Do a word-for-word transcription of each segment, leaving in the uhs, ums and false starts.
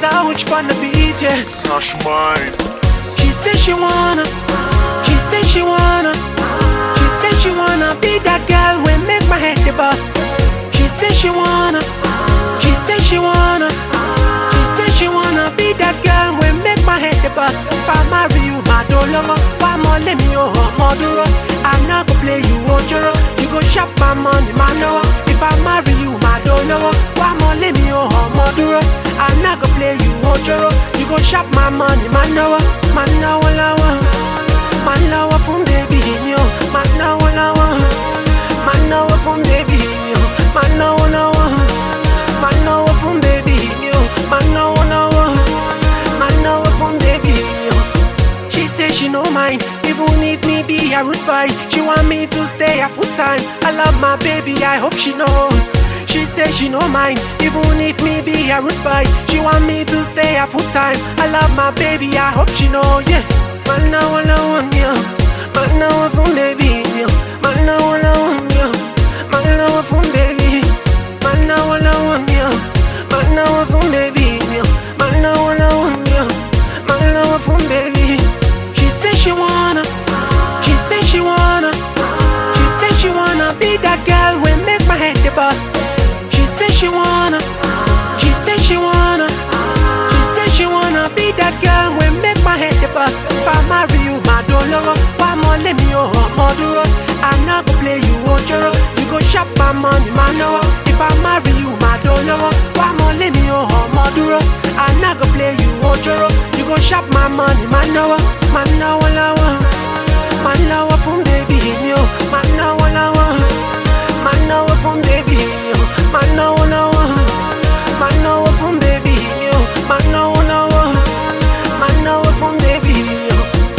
out which one to beat, yeah. Cash mine. She said she wanna, she said she wanna, she said she wanna be that girl when make my head the bust. She said she wanna, she said she wanna, she said she wanna be that girl when make my head the bust. If I marry you, my dollar, why more let me oh moduro? I'm not gonna play you ojoro. You go shop my money, my no. If I marry you, my dollar, why more let me oh moduro? I'm not gonna play you ojoro. You go shop my money, my no. Man now lawa, man lawa from baby yo. Man now lawa, man now from baby yo. Man now lawa, man now from baby yo. Man now lawa, man now from baby yo. She say she no mind, even if me be a rude boy. She want me to stay a full time. I love my baby, I hope she know. She say she no mind, even if me be a rude boy. She want me to stay a full time. I love my baby, I hope she know, yeah. Man now all I want you, man now from baby yo. Man now all I want you, man now from baby. Man now all I want you, man now from baby yo. Man now all I want you, man now from baby. She say she wanna, she say she wanna, she say she wanna be that girl when make my head the bust. She say she wanna, she say she wanna, she say she wanna be that girl when make my head the bust. If I marry you, my dollar, why more let me oh moduro? I'm not gonna play you ojoro. You go shop my money, my no. If I marry you, my dollar, why more let me oh moduro? I'm not gonna play you ojoro. You go shop my money, my no. Man now lawa, man lawa from baby yo. Man now lawa, man now from baby yo. Man now lawa, man now from baby yo. Man now lawa, man now from baby yo.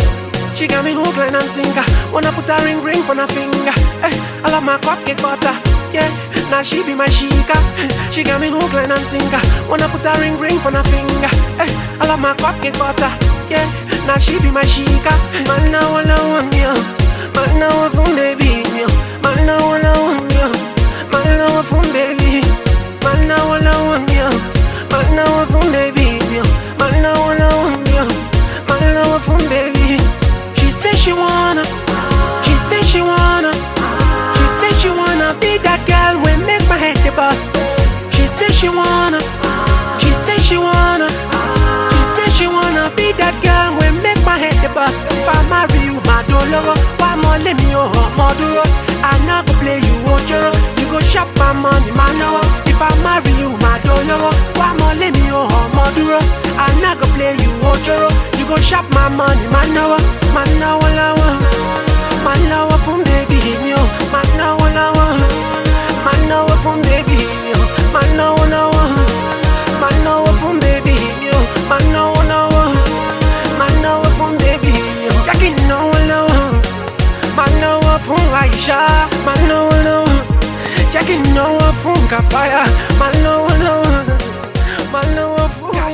She got me hook, line and sinker. Wanna put a ring, ring on her finger. Eh, I love my cupcake butter, yeah. Now she be my chica. She got me hook, line and sinker. Wanna put a ring, ring on her finger. Eh, I love my cupcake butter, yeah. Now she be my chica. Man now all I want you, man now from baby yo. Man now all I want you, man now from baby. Man now all I want you, man now from baby yo. Man now all I want you, man now from baby. She say she wanna, she say she wanna, she say she wanna be that girl when make my head the bust. She say she wanna, she say she wanna, she say she wanna be that girl when make my head the bust. If I marry you, my dollar, why more let me oh moduro? I'm not gonna play you ojoro. You go shop my money, my no. If I marry you, my dollar, why more let me oh moduro? I'm not gonna play you ojoro. You go shop my money, my no. Man now lawa, man lawa from baby yo. Man now lawa, man now from baby yo. Man now lawa, man now from baby yo. Man now lawa, man now from baby yo. Jackie now lawa, man now from Aisha. Man now lawa, Jackie now from Kafaya. Man now lawa, man now from